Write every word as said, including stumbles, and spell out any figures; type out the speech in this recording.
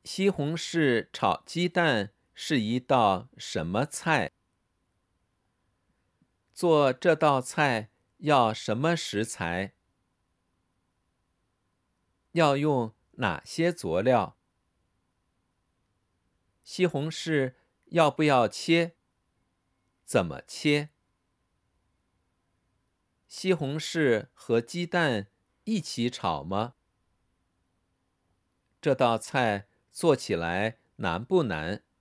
西红柿炒鸡蛋是一道什么菜？做这道菜要什么食材？要用哪些佐料？西红柿要不要切？怎么切？西红柿和鸡蛋一起炒吗？这道菜做起来难不难？